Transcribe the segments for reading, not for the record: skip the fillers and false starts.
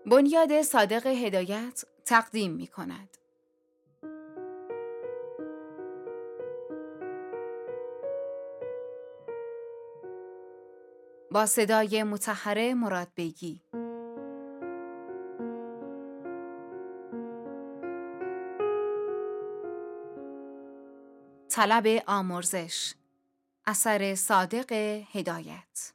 بنیاد صادق هدایت تقدیم می کند. با صدای مطهر مرادبیگی. طلب آمرزش، اثر صادق هدایت.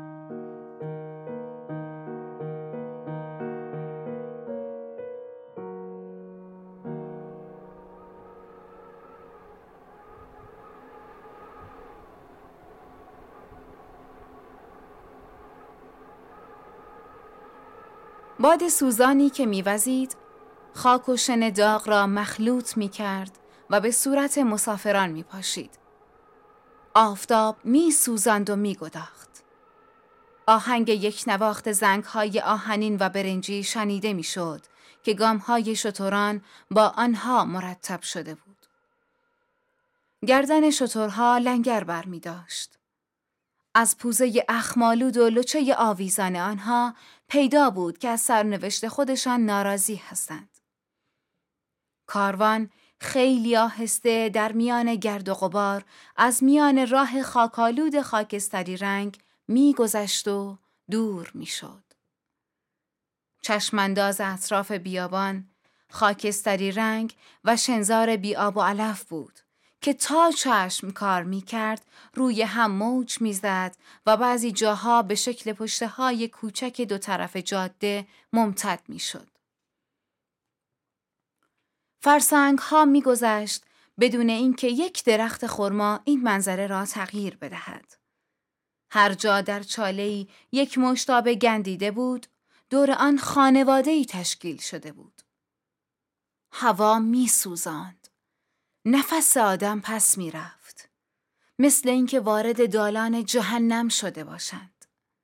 باد سوزانی که می‌وزید، خاک و شن داغ را مخلوط می‌کرد و به صورت مسافران می‌پاشید. آفتاب می‌سوزاند و می‌گداخت. آهنگ یک نواخت زنگ‌های آهنین و برنجی شنیده می‌شد که گام‌های شتران با آنها مرتب شده بود. گردن شترها لنگر برمی‌داشت. از پوزه اخمالود و لچه آویزان آنها پیدا بود که از سرنوشت خودشان ناراضی هستند. کاروان خیلی آهسته در میان گرد و غبار از میان راه خاکالود خاکستری رنگ می‌گذشت و دور می‌شد. چشمانداز اطراف بیابان خاکستری رنگ و شنزار بی آب و علف بود که تا چشم کار می کرد روی هم موج می زد و بعضی جاها به شکل پشته های کوچک دو طرف جاده ممتد می شد. فرسنگ ها می گذشت بدون اینکه یک درخت خرما این منظره را تغییر بدهد. هر جا در چاله‌ای یک مشتاب گندیده بود، دور آن خانواده‌ای تشکیل شده بود. هوا می سوزاند. نفس آدم پس می رفت. مثل اینکه وارد دالان جهنم شده باشند.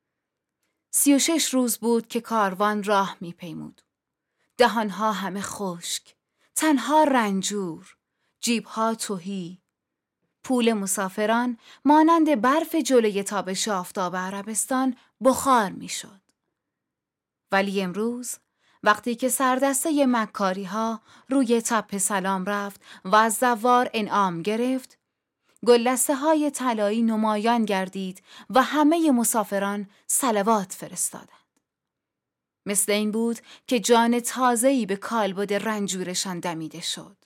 36 روز بود که کاروان راه می پیمود. دهانها همه خشک، تنها رنجور، جیبها تهی. پول مسافران مانند برف جلوی تابش آفتاب عربستان بخار می شد. ولی امروز وقتی که سردسته مکاری ها روی تپه سلام رفت و از زوار انعام گرفت، گلدسته های طلایی نمایان گردید و همه مسافران صلوات فرستادند. مثل این بود که جان تازه‌ای به کالبد رنجورشان دمیده شد.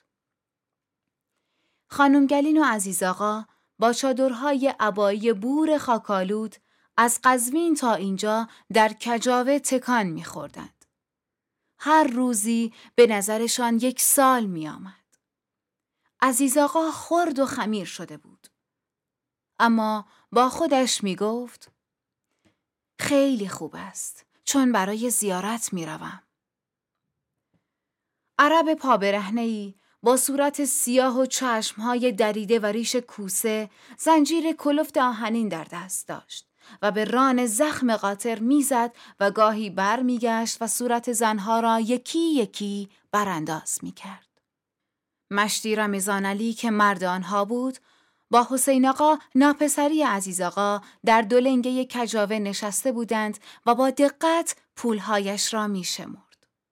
خانم گلین و عزیز آقا با چادرهای عبایی بور خاکالود از قزوین تا اینجا در کجاوه تکان می‌خوردند. هر روزی به نظرشان یک سال می آمد. عزیز آقا خرد و خمیر شده بود. اما با خودش می گفت خیلی خوب است چون برای زیارت می روم. عرب پابرهنه‌ای با صورت سیاه و چشمهای دریده و ریش کوسه زنجیر کلفت آهنین در دست داشت و به ران زخم قاطر میزد و گاهی بر میگشت و صورت زنها را یکی یکی برانداز میکرد. مشتی رمضان علی که مرد آنها بود، با حسین آقا ناپسری عزیز آقا در دو لنگه کجاوه نشسته بودند و با دقت پولهایش را میشمرد.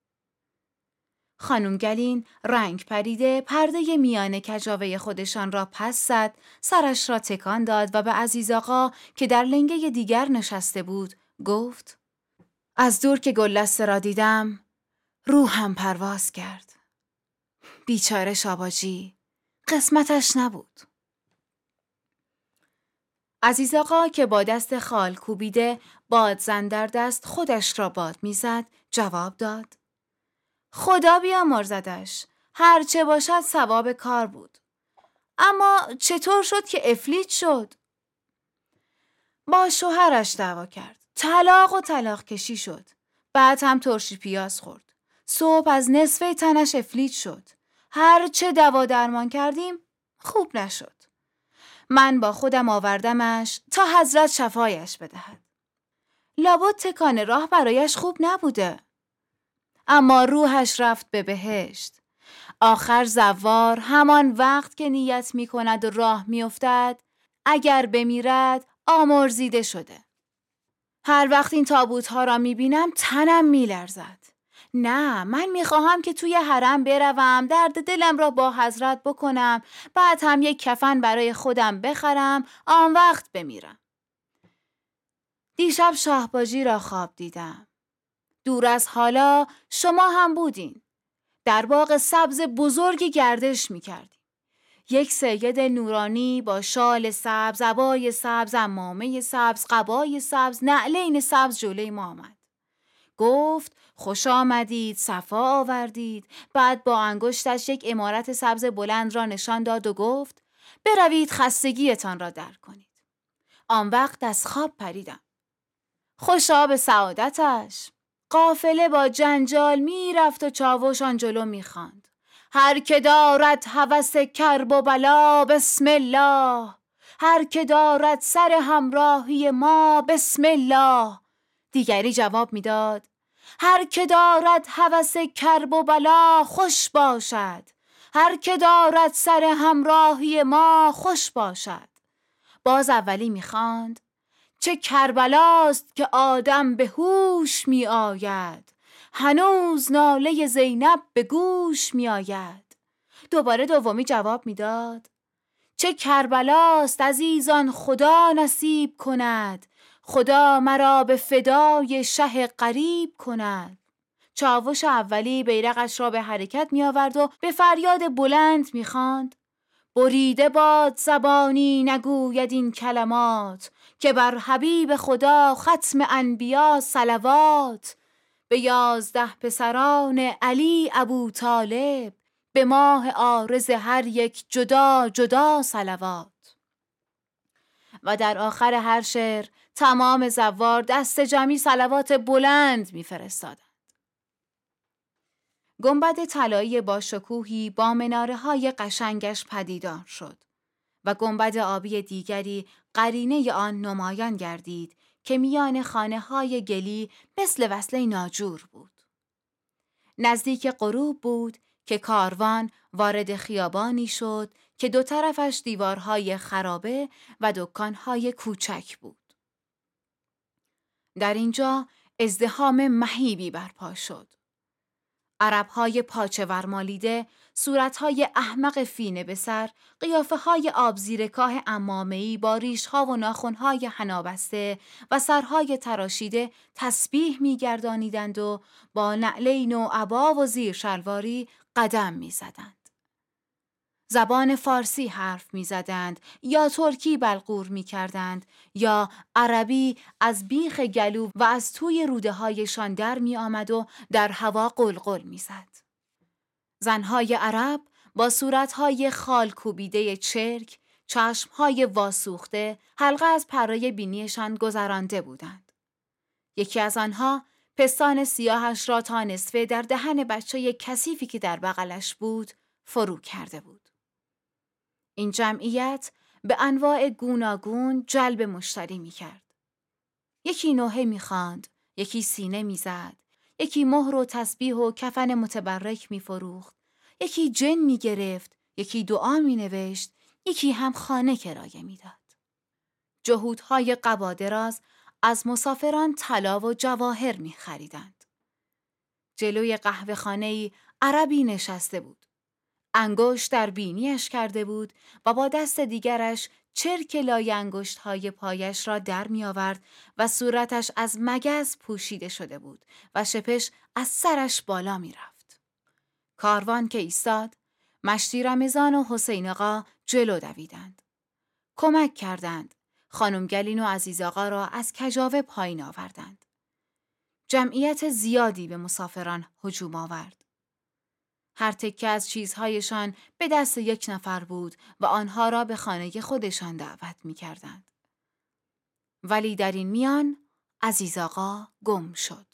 خانم گلین رنگ پریده پرده میان کجاوه خودشان را پس زد، سرش را تکان داد و به عزیز آقا که در لنگه دیگر نشسته بود گفت از دور که گلدسته را دیدم روحم پرواز کرد. بیچاره شاباجی، قسمتش نبود. عزیز آقا که با دست خال کوبیده بادزن در دست خودش را باد میزد جواب داد خدا بیامرزدش، هر چه باشد ثواب کار بود. اما چطور شد که افلیت شد؟ با شوهرش دعوا کرد. طلاق و طلاق کشی شد. بعد هم ترشی پیاز خورد. صبح از نصف تنش افلیت شد. هر چه دوا درمان کردیم خوب نشد. من با خودم آوردمش تا حضرت شفایش بدهد. لابد تکان راه برایش خوب نبوده. اما روحش رفت به بهشت. آخر زوار همان وقت که نیت می کند و راه می افتد، اگر بمیرد آمرزیده شده. هر وقت این تابوت ها را می بینم تنم می لرزد. نه، من میخواهم که توی حرم بروم، درد دلم را با حضرت بکنم، بعد هم یک کفن برای خودم بخرم، آن وقت بمیرم. دیشب شاهباجی را خواب دیدم. دور از حالا شما هم بودین. در باغ سبز بزرگی گردش میکردیم. یک سید نورانی با شال سبز، عبای سبز، عمامه سبز، قبای سبز، نعلین سبز جلوی ما آمد. گفت خوش آمدید، صفا آوردید. بعد با انگشتش یک عمارت سبز بلند را نشان داد و گفت بروید خستگیتان را در کنید. آن وقت از خواب پریدم. خوشا به سعادتش. قافله با جنجال می رفت و چاوش آن جلو می خواند. هر که دارد هوس کرب و بلا بسم الله، هر که دارد سر همراهی ما بسم الله. دیگری جواب می داد هر که دارد هوس کرب و بلا خوش باشد، هر که دارد سر همراهی ما خوش باشد. باز اولی می خواند چه کربلاست که آدم به هوش می آید، هنوز ناله زینب به گوش می آید. دوباره دومی جواب می داد چه کربلاست عزیزان خدا نصیب کند، خدا مرا به فدای شه غریب کند. چاوش اولی بیرقش را به حرکت می آورد و به فریاد بلند می خواند بریده باد زبانی نگوید این کلمات، که بر حبیب خدا ختم انبیا صلوات. به 11 پسران علی ابو طالب، به ماه عارض هر یک جدا جدا صلوات. و در آخر هر شعر تمام زوار دست جمعی صلوات بلند می‌فرستادند. گنبد طلایی با شکوهی با مناره‌های قشنگش پدیدار شد و گنبد آبی دیگری قرینه آن نمایان گردید که میان خانه‌های گلی مثل وصله ناجور بود. نزدیک غروب بود که کاروان وارد خیابانی شد که دو طرفش دیوارهای خرابه و دکانهای کوچک بود. در اینجا ازدحام مهیبی برپا شد. عربهای پاچه ورمالیده، صورتهای احمق فینه به سر، قیافه‌های آبزیرکاه عمامه‌ای با ریش‌ها و ناخن‌های حنابسته و سرهای تراشیده تسبیح می‌گردانیدند و با نعلین و عبا و زیر شلواری قدم می‌زدند. زبان فارسی حرف می‌زدند یا ترکی بلغور می‌کردند یا عربی از بیخ گلو و از توی روده‌هایشان در می‌آمد و در هوا قلقل می‌زد. زن‌های عرب با صورت‌های خال کوبیده چرک، چشم‌های واسوخته، حلقه از پرای بینیشان گذرانده بودند. یکی از آنها پستان سیاهش را تا نصفه در دهن بچه کثیفی که در بغلش بود فرو کرده بود. این جمعیت به انواع گوناگون جلب مشتری می کرد. یکی نوحه می خواند، یکی سینه می زد، یکی مهر و تسبیح و کفن متبرک می فروخت، یکی جن می گرفت، یکی دعا می نوشت، یکی هم خانه کرایه می داد. جهودهای قبادراز از مسافران طلا و جواهر می خریدند. جلوی قهوه خانه‌ای عربی نشسته بود. انگشت در بینیش کرده بود و با دست دیگرش چرک لای انگشت‌های پایش را در می آورد و صورتش از مگس پوشیده شده بود و شپش از سرش بالا می رفت. کاروان که ایستاد، مشتی رمضان و حسین آقا جلو دویدند. کمک کردند. خانم گلین و عزیز آقا را از کجاوه پایین آوردند. جمعیت زیادی به مسافران هجوم آورد. هر تکه از چیزهایشان به دست یک نفر بود و آنها را به خانه خودشان دعوت می کردند. ولی در این میان عزیز آقا گم شد.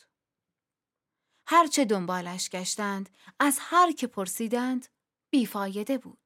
هرچه دنبالش گشتند، از هر که پرسیدند، بیفایده بود.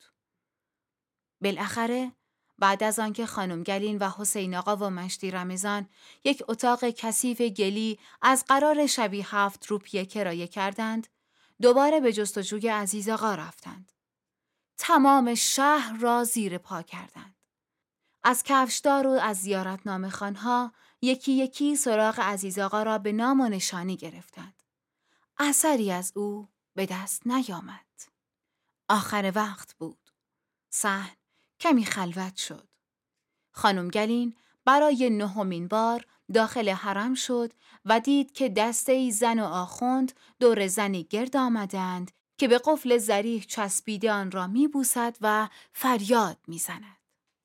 بالاخره بعد از آنکه خانم گلین و حسین آقا و مشتی رمضان یک اتاق کثیف گلی از قرار شبی 7 روپیه کرایه کردند، دوباره به جستجوی عزیز آقا رفتند. تمام شهر را زیر پا کردند. از کفشدار و از زیارتنامه خانها یکی یکی سراغ عزیز آقا را به نام و نشانی گرفتند. اثری از او به دست نیامد. آخر وقت بود. صحن کمی خلوت شد. خانم گلین برای 9مین بار داخل حرم شد و دید که دسته‌ای زن و آخوند دور زنی گرد آمدند که به قفل ظریف چسبیده آن را می‌بوسد و فریاد می‌زند.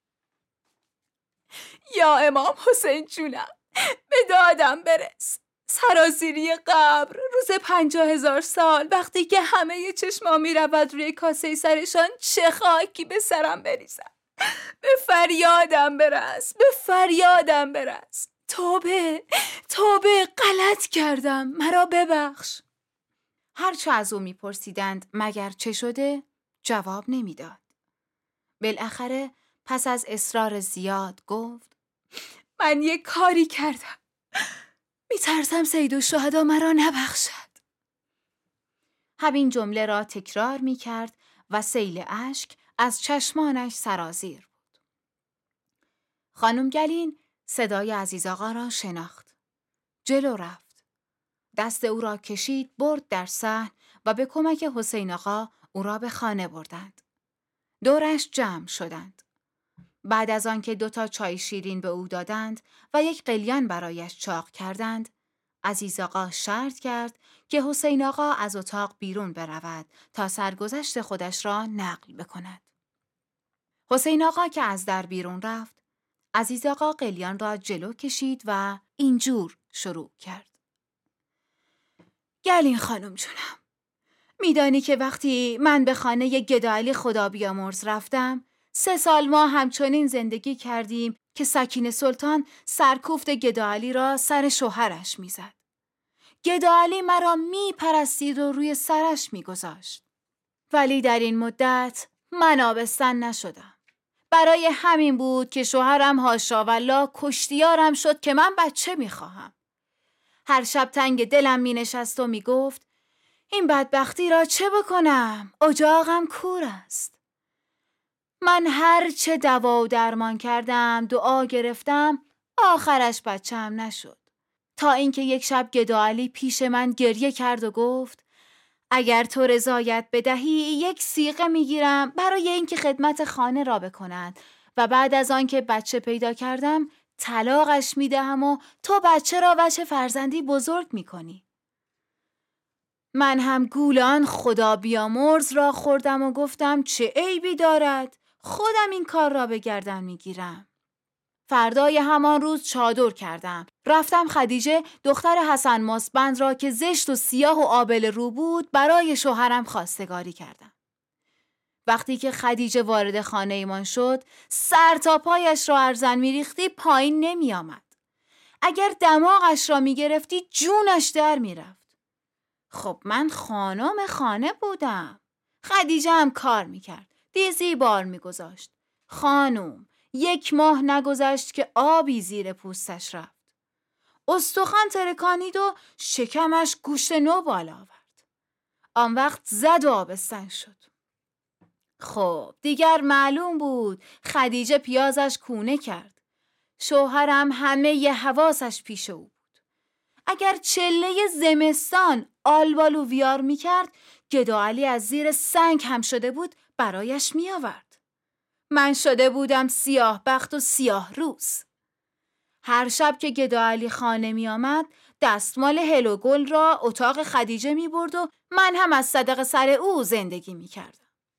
یا امام حسین جونم، به دادم برس. سرازیری قبر روز 50,000 سال وقتی که همه چشما می رود روی کاسه سرشان چه خاکی به سرم بریزم. به فریادم برس، به فریادم برس. توبه غلط کردم، مرا ببخش. هرچه از او می پرسیدند مگر چه شده جواب نمی داد. بالاخره پس از اصرار زیاد گفت من یک کاری کردم. میترسم سیدالشهدا مرا نبخشد. همین جمله را تکرار میکرد و سیل اشک از چشمانش سرازیر بود. خانم گلین صدای عزیز آقا را شناخت. جلو رفت. دست او را کشید برد در صحن و به کمک حسین آقا او را به خانه بردند. دورش جمع شدند. بعد از آنکه 2 چای شیرین به او دادند و یک قلیان برایش چاق کردند، عزیز آقا شرط کرد که حسین آقا از اتاق بیرون برود تا سرگذشت خودش را نقل بکند. حسین آقا که از در بیرون رفت، عزیز آقا قلیان را جلو کشید و اینجور شروع کرد. گلین خانم جونم، میدانی که وقتی من به خانه گداعلی خدا بیامرز رفتم، 3 سال ما همچنین زندگی کردیم که سکینه سلطان سرکوفت گداعلی را سر شوهرش میزد. گداعلی مرا میپرستید و روی سرش میگذاشت. ولی در این مدت من آبستن نشدم. برای همین بود که شوهرم حاشا والله کشتیارم شد که من بچه میخواهم. هر شب تنگ دلم مینشست و میگفت این بدبختی را چه بکنم؟ اجاقم کور است. من هر چه دوا و درمان کردم، دعا گرفتم، آخرش بچه‌ام نشد. تا اینکه یک شب گداعلی پیش من گریه کرد و گفت اگر تو رضایت بدهی 1 صیغه میگیرم برای اینکه خدمت خانه را بکند و بعد از آنکه بچه پیدا کردم طلاقش میدهم و تو بچه را وجه فرزندی بزرگ میکنی. من هم گولان خدا بیامرز را خوردم و گفتم چه عیبی دارد؟ خودم این کار را به گردن میگیرم. فردای همان روز چادر کردم. رفتم خدیجه دختر حسن ماسبند را که زشت و سیاه و آبل رو بود برای شوهرم خواستگاری کردم. وقتی که خدیجه وارد خانه ایمان شد، سر تا پایش را ارزن میریختی پایین نمی آمد. اگر دماغش را می گرفتی جونش در می رفت. خب من خانم خانه بودم. خدیجه هم کار می کرد. دیزی بار می گذاشت. خانم 1 ماه نگذشت که آبی زیر پوستش رفت. استخوان ترکانید و شکمش گوشت نو بالا آورد. آن وقت زد و آبستن شد. خب دیگر معلوم بود خدیجه پیازش کونه کرد. شوهرم همه ی حواسش پیش او بود. اگر چله زمستان آلبالو ویار می کرد، گداعلی از زیر سنگ هم شده بود برایش می آورد. من شده بودم سیاه بخت و سیاه روز. هر شب که گداعلی خانه می آمد دستمال هل و گل را اتاق خدیجه می برد و من هم از صدق سر او زندگی می کردم.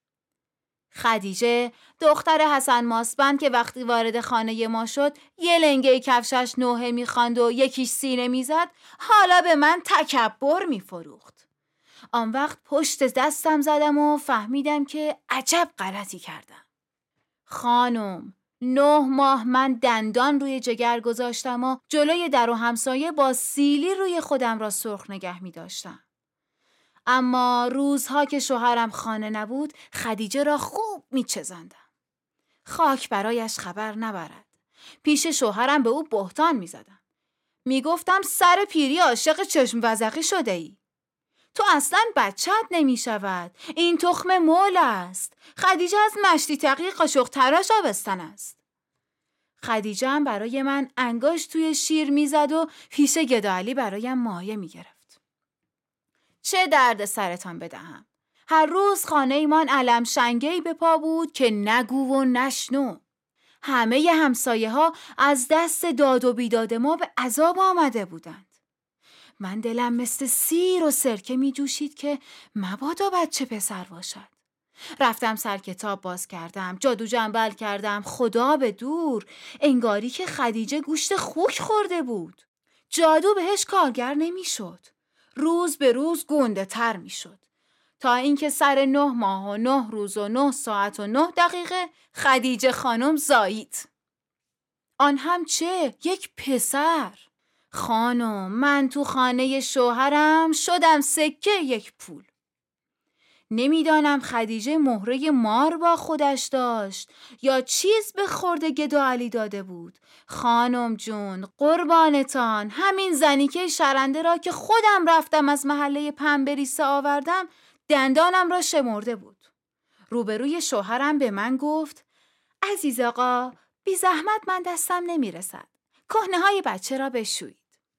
خدیجه دختر حسن ماسبند که وقتی وارد خانه ما شد 1 لنگه کفشش نوحه می خواند و 1 سینه می زد، حالا به من تکبر می فروخت. آن وقت پشت دستم زدم و فهمیدم که عجب غلطی کردم. خانم 9 ماه من دندان روی جگر گذاشتم و جلوی در و همسایه با سیلی روی خودم را سرخ نگه می داشتم. اما روزها که شوهرم خانه نبود خدیجه را خوب می چزاندم. خاک برایش خبر نبرد. پیش شوهرم به او بهتان می زدم. می گفتم سر پیری عاشق چشم وزقی شده ای. تو اصلاً بچت نمی شود. این تخم مول است. خدیجه از مشتی تقی قاشق تراش آبستن است. خدیجه هم برای من انگشت توی شیر می زد و پیش گداعلی برایم مایه می گرفت. چه درد سرتان بدهم. هر روز خانه ایمان علم شنگه‌ای به پا بود که نگو و نشنو. همه ی همسایه ها از دست داد و بیداد ما به عذاب آمده بودند. من دلم مثل سیر و سرکه می جوشید که مبادا بچه پسر باشد. رفتم سر کتاب باز کردم، جادو جنبل کردم، خدا به دور، انگاری که خدیجه گوشت خوک خورده بود. جادو بهش کارگر نمی شد. روز به روز گنده تر می شد. تا اینکه سر 9 ماه و 9 روز و 9 ساعت و 9 دقیقه خدیجه خانم زایید. آن هم چه؟ یک پسر. خانم، من تو خانه شوهرم شدم سکه یک پول. نمیدانم خدیجه مهره مار با خودش داشت یا چیز به خورد گدا علی داده بود. خانم جون، قربانتان، همین زنیکه شرنده را که خودم رفتم از محله پنبریسه آوردم دندانم را شمرده بود. روبروی شوهرم به من گفت عزیز آقا، بی زحمت من دستم نمیرسد. کهنه های بچه را بشویید.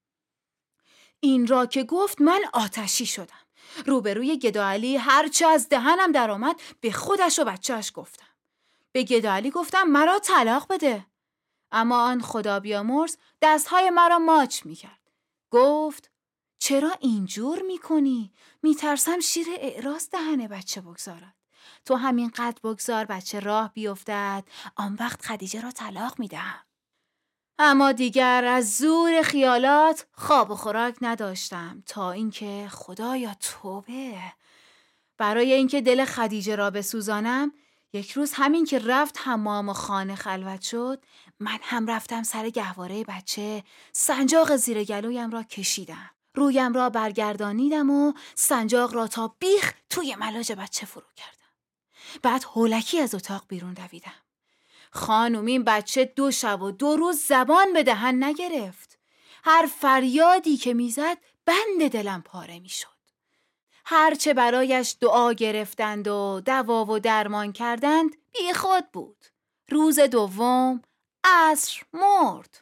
این را که گفت من آتشی شدم. روبروی گدا علی هرچه از دهنم در آمد به خودش و بچهش گفتم. به گدا علی گفتم مرا طلاق بده. اما آن خدا بیامرز دستهای مرا ماچ میکرد. گفت چرا اینجور میکنی؟ میترسم شیر اعراض دهن بچه بگذارد. تو همین قد بگذار بچه راه بیفتد، آن وقت خدیجه را طلاق میدهم. اما دیگر از زور خیالات خواب و خوراک نداشتم تا اینکه خدایا توبه. برای اینکه دل خدیجه را بسوزانم، یک روز همین که رفت حمام و خانه خلوت شد، من هم رفتم سر گهواره بچه، سنجاق زیر گلویم را کشیدم. رویم را برگردانیدم و سنجاق را تا بیخ توی ملاج بچه فرو کردم. بعد هولکی از اتاق بیرون دویدم. خانم، این بچه 2 شب و 2 روز زبان به دهن نگرفت. هر فریادی که میزد بند دلم پاره میشد. هرچه برایش دعا گرفتند و دوا و درمان کردند بی خود بود. روز دوم عصر مرد.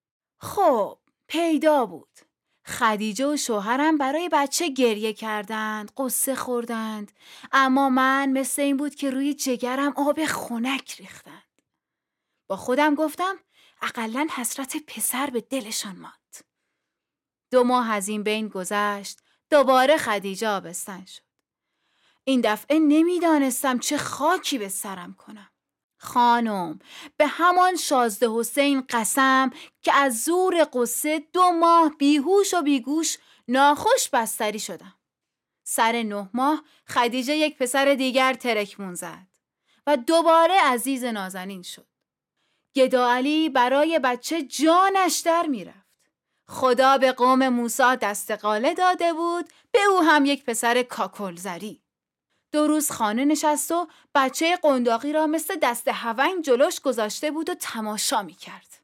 خب پیدا بود. خدیجه و شوهرم برای بچه گریه کردند، قصه خوردند، اما من مثل این بود که روی جگرم آب خنک ریختند. با خودم گفتم اقلن حسرت پسر به دلشان ماند. 2 ماه از این بین گذشت، دوباره خدیجه آبستن شد. این دفعه نمیدانستم چه خاکی به سرم کنم. خانم، به همان شازده حسین قسم که از زور قصه 2 ماه بیهوش و بیگوش ناخوش بستری شدم. سر 9 ماه خدیجه یک پسر دیگر ترکمون زد و دوباره عزیز نازنین شد. گدا علی برای بچه جانش در می رفت. خدا به قوم موسی دست قاله داده بود، به او هم یک پسر کاکلزری. 2 روز خانه نشست و بچه قنداقی را مثل دست هونگ جلوش گذاشته بود و تماشا می کرد.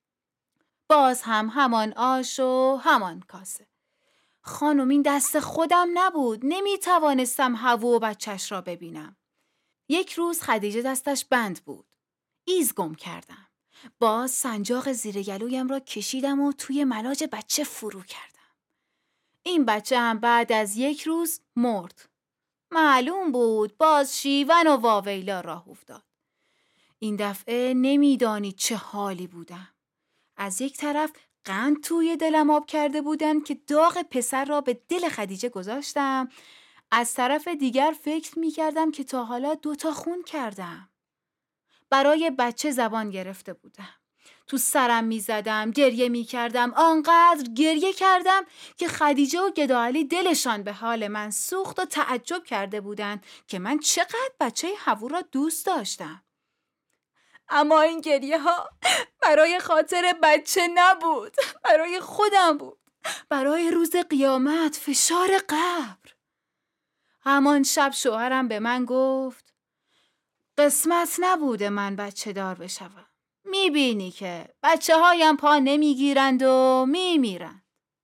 باز هم همان آش و همان کاسه. خانم، این دست خودم نبود، نمی توانستم هوو و بچهش را ببینم. یک روز خدیجه دستش بند بود. ایز گم کردم. باز سنجاق زیر گلویم را کشیدم و توی ملاج بچه فرو کردم. این بچه هم بعد از 1 روز مرد. معلوم بود باز شیون و واویلا راه افتاد. این دفعه نمیدانید چه حالی بودم. از یک طرف قند توی دلم آب کرده بودند که داغ پسر را به دل خدیجه گذاشتم. از طرف دیگر فکر می‌کردم که تا حالا 2 تا خون کردم. برای بچه زبان گرفته بودم. تو سرم می‌زدم، گریه می‌کردم، آنقدر گریه کردم که خدیجه و گدا علی دلشان به حال من سوخت و تعجب کرده بودند که من چقدر بچه هوو را دوست داشتم. اما این گریه ها برای خاطر بچه نبود، برای خودم بود، برای روز قیامت، فشار قبر. همان شب شوهرم به من گفت قسمت نبوده من بچه دار بشوم. میبینی که بچه هایم پا نمیگیرند و میمیرند.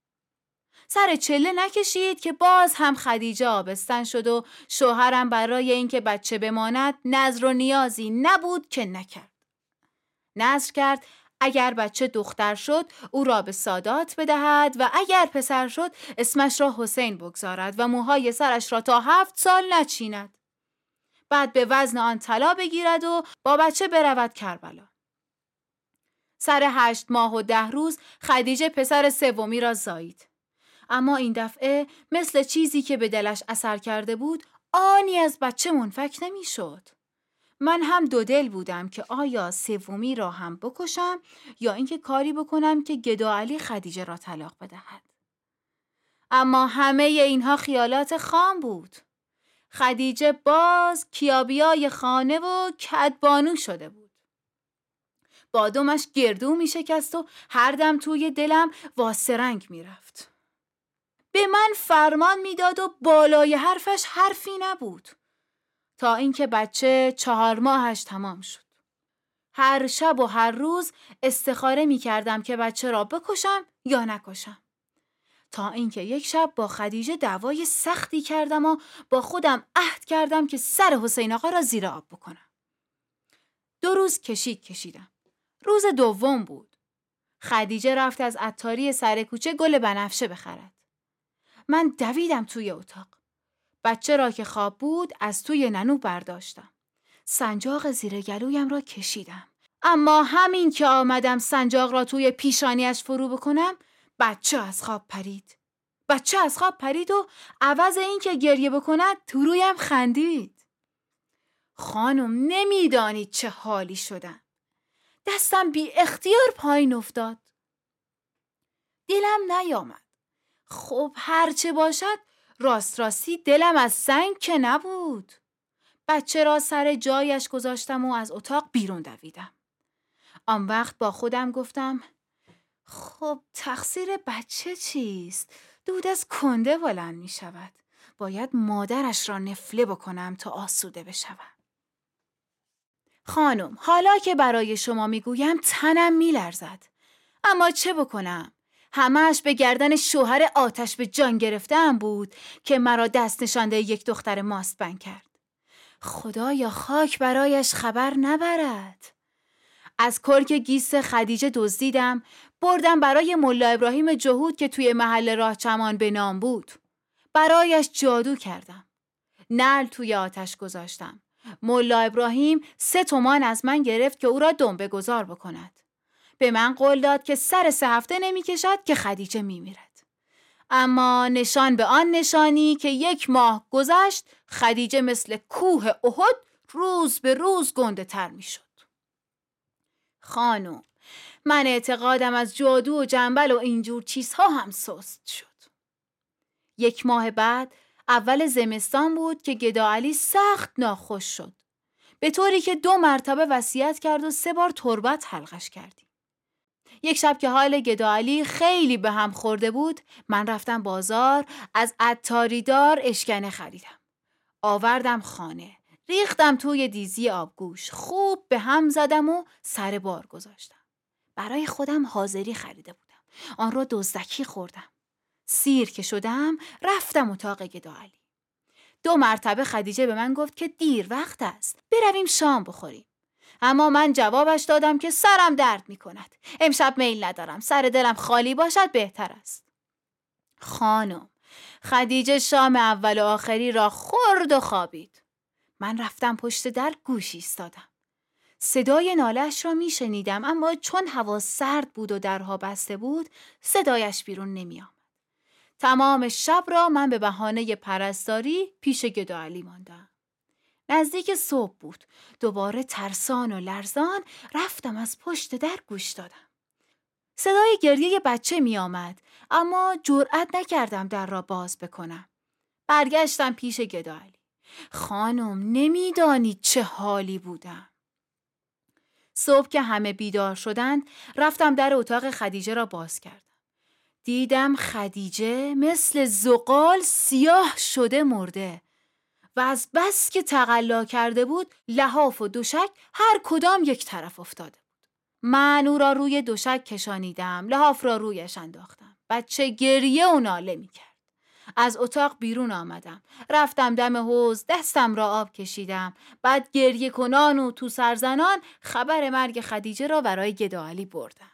سر چله نکشید که باز هم خدیجه آبستن شد و شوهرم برای اینکه بچه بماند نذر و نیازی نبود که نکرد. نذر کرد اگر بچه دختر شد او را به سادات بدهد و اگر پسر شد اسمش را حسین بگذارد و موهای سرش را تا 7 سال نچیند. بعد به وزن آن طلا بگیرد و با بچه برود کربلا. سر 8 ماه و 10 روز خدیجه پسر سومی را زایید. اما این دفعه مثل چیزی که به دلش اثر کرده بود آنی از بچه منفک نمی شد. من هم دو دل بودم که آیا سومی را هم بکشم یا اینکه کاری بکنم که گداعلی خدیجه را طلاق بدهد. اما همه اینها خیالات خام بود. خدیجه باز کیابیای خانه و کدبانو شده بود. بادمش گردو می شکست و هر دم توی دلم واسرنگ می رفت. به من فرمان می داد و بالای حرفش حرفی نبود. تا اینکه بچه 4 ماهش تمام شد. هر شب و هر روز استخاره می کردم که بچه را بکشم یا نکشم. تا اینکه یک شب با خدیجه دعوای سختی کردم و با خودم عهد کردم که سر حسین آقا را زیر آب بکنم. 2 روز کشیدم. روز دوم بود. خدیجه رفت از عطاری سر کوچه گل بنفشه بخرد. من دویدم توی اتاق. بچه را که خواب بود از توی ننو برداشتم. سنجاق زیر گلویم را کشیدم. اما همین که آمدم سنجاق را توی پیشانیش فرو بکنم بچه از خواب پرید و عوض این که گریه بکند تو رویم خندید. خانم نمیدانید چه حالی شدم. دستم بی اختیار پایین افتاد. دلم نیامد. خب هرچه باشد راستی دلم از سنگ که نبود. بچه را سر جایش گذاشتم و از اتاق بیرون دویدم. آن وقت با خودم گفتم خب تقصیر بچه چیست؟ دود از کنده بلند می شود. باید مادرش را نفله بکنم تا آسوده بشوم. خانم حالا که برای شما می گویم تنم می لرزد. اما چه بکنم؟ همه‌اش به گردن شوهر آتش به جان گرفته‌ام بود که مرا دست نشانده یک دختر ماستبند کرد. خدایا خاک برایش خبر نبرد. از کرک گیس خدیجه دزدیدم، بردم برای ملا ابراهیم جهود که توی محل راه چمان به نام بود. برایش جادو کردم. نعل توی آتش گذاشتم. ملا ابراهیم 3 تومان از من گرفت که او را دنبه گذار بکند. به من قول داد که سر 3 هفته نمی کشد که خدیجه می میرد. اما نشان به آن نشانی که 1 ماه گذشت خدیجه مثل کوه احد روز به روز گنده تر می شد. خانم من اعتقادم از جادو و جنبل و اینجور چیزها هم سست شد. 1 ماه بعد اول زمستان بود که گداعلی سخت ناخوش شد. به طوری که 2 مرتبه وصیت کرد و 3 بار تربت حلقش کردیم. یک شب که حال گداعلی خیلی به هم خورده بود من رفتم بازار از عطاریدار اشکنه خریدم. آوردم خانه. ریختم توی دیزی آبگوش. خوب به هم زدم و سر بار گذاشتم. برای خودم حاضری خریده بودم. آن را دزدکی خوردم. سیر که شدم رفتم اتاق گداعلی. 2 مرتبه خدیجه به من گفت که دیر وقت است. برویم شام بخوریم. اما من جوابش دادم که سرم درد می کند. امشب میل ندارم. سر دلم خالی باشد بهتر است. خانم خدیجه شام اول و آخری را خورد و خوابید. من رفتم پشت در گوش ایستادم. صدای ناله‌اش را می شنیدم اما چون هوا سرد بود و درها بسته بود صدایش بیرون نمی آمد. تمام شب را من به بهانه پرستاری پیش گداعلی ماندم. نزدیک صبح بود. دوباره ترسان و لرزان رفتم از پشت در گوش دادم. صدای گریه بچه می آمد اما جرأت نکردم در را باز بکنم. برگشتم پیش گداعلی. خانم نمیدانید چه حالی بودم. صبح که همه بیدار شدند رفتم در اتاق خدیجه را باز کردم. دیدم خدیجه مثل زغال سیاه شده مرده و از بس که تقلا کرده بود لحاف و دوشک هر کدام یک طرف افتاده بود. من او را روی دوشک کشانیدم، لحاف را رویش انداختم. بچه گریه و ناله می کرد. از اتاق بیرون آمدم. رفتم دم حوض، دستم را آب کشیدم. بعد گریه کنان و تو سرزنان خبر مرگ خدیجه را برای گداعلی بردم.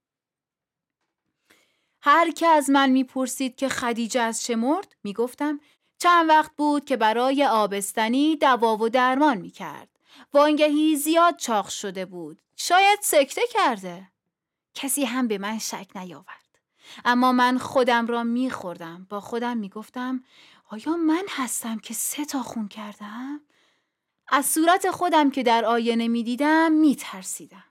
هر که از من میپرسید که خدیجه از چه مرد، میگفتم چند وقت بود که برای آبستنی دوا و درمان میکرد. وانگهی زیاد چاق شده بود. شاید سکته کرده. کسی هم به من شک نیاورد. اما من خودم را میخوردم. با خودم میگفتم آیا من هستم که 3 تا خون کردم؟ از صورت خودم که در آینه میدیدم میترسیدم.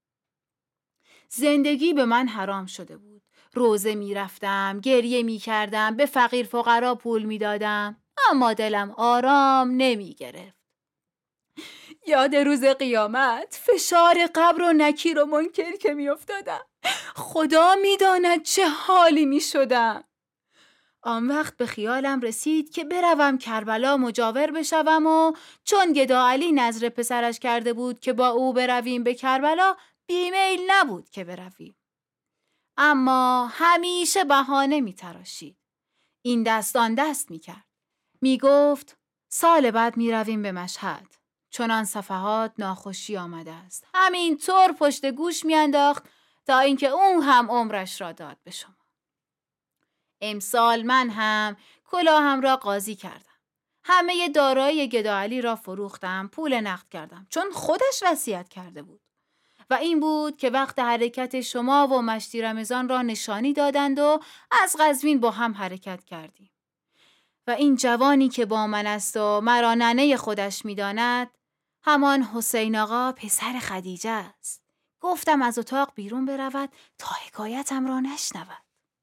زندگی به من حرام شده بود. روزه میرفتم، گریه میکردم، به فقیر فقرا پول میدادم، اما دلم آرام نمیگرفت. یاد روز قیامت، فشار قبر و نکیر و منکر که میافتادم، خدا میداند چه حالی میشدم. آن وقت به خیالم رسید که بروم کربلا مجاور بشوم و چون گداعلی نذر پسرش کرده بود که با او برویم به کربلا، بیمیل نبود که برویم. اما همیشه بهانه میتراشید. این دستان دست میکرد. میگفت سال بعد میرویم به مشهد. چنان صفحات ناخوشی آمده است. همین طور پشت گوش میانداخت تا اینکه اون هم عمرش را داد به شما. امسال من هم کلاهم را قاضی کردم. همه دارایی گداعلی را فروختم، پول نقد کردم، چون خودش وصیت کرده بود. و این بود که وقت حرکت شما و مشتی رمضان را نشانی دادند و از قزوین با هم حرکت کردیم. و این جوانی که با من است و مرا ننه خودش می‌داند، همان حسین آقا پسر خدیجه است. گفتم از اتاق بیرون برود تا حکایتم را نشنود.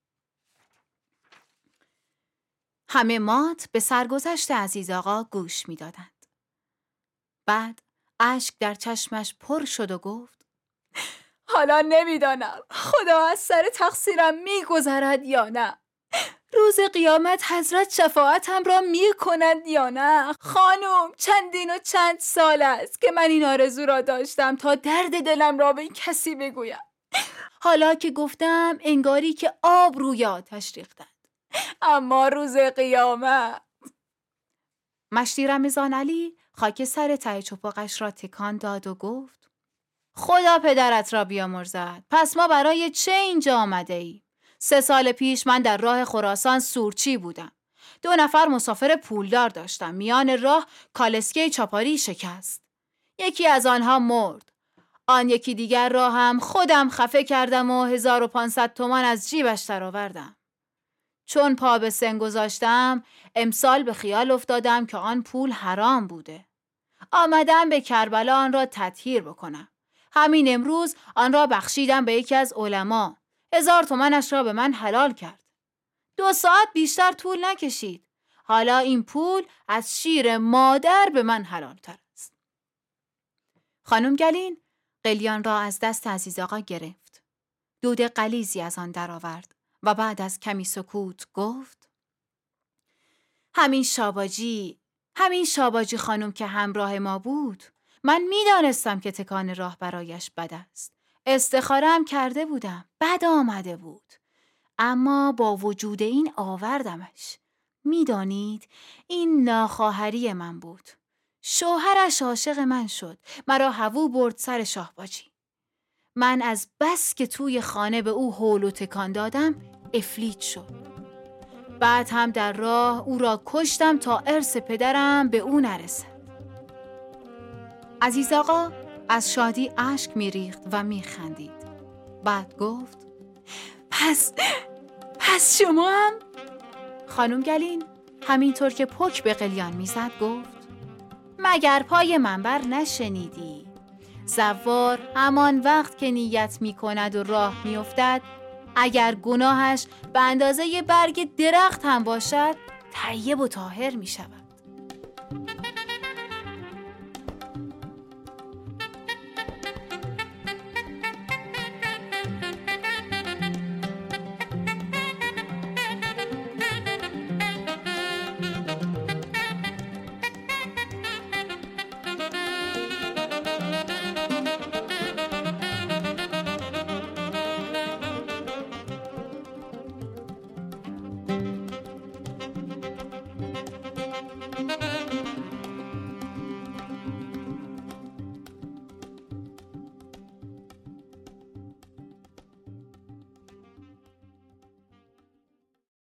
همه مات به سرگذشت عزیز آقا گوش می‌دادند. بعد اشک در چشمش پر شد و گفت حالا نمیدانم خدا از سر تقصیرم میگذرد یا نه. روز قیامت حضرت شفاعتم را میکند یا نه. خانم، چندین و چند سال است که من این آرزو را داشتم تا درد دلم را به کسی بگویم. حالا که گفتم انگاری که آب روی آتش ریختند. اما روز قیامت. مشتی رمضان علی خاک سر ته چپاقش را تکان داد و گفت خدا پدرت را بیامرزد. پس ما برای چه اینجا آمده ای؟ 3 سال پیش من در راه خراسان سورچی بودم. 2 نفر مسافر پولدار داشتم. میان راه کالسکه چاپاری شکست. یکی از آنها مرد. آن یکی دیگر را هم خودم خفه کردم و 1500 تومان از جیبش درآوردم. چون پا به سن گذاشتم، امسال به خیال افتادم که آن پول حرام بوده. آمدم به کربلا آن را تطهیر بکنم. همین امروز آن را بخشیدم به یکی از علما. 1000 تومانش را به من حلال کرد. 2 ساعت بیشتر طول نکشید. حالا این پول از شیر مادر به من حلال تر است. خانم گلین قلیان را از دست عزیز آقا گرفت. دود غلیظی از آن درآورد و بعد از کمی سکوت گفت همین شاباجی خانم که همراه ما بود، من میدانستم که تکان راه برایش بد است. استخاره‌ام کرده بودم. بد آمده بود. اما با وجود این آوردمش. میدانید این ناخواهری من بود. شوهرش عاشق من شد. مرا هوو برد سر شاهباجی. من از بس که توی خانه به او هول و تکان دادم افلیت شد. بعد هم در راه او را کشتم تا ارث پدرم به او نرسد. عزیز آقا از شادی اشک میریخت و میخندید. بعد گفت پس شما هم؟ خانم گلین همینطور که پک به قلیان میزد گفت مگر پای منبر نشنیدی؟ زوار همان وقت که نیت میکند و راه میافتد، اگر گناهش به اندازه برگ درخت هم باشد طیب و طاهر میشود.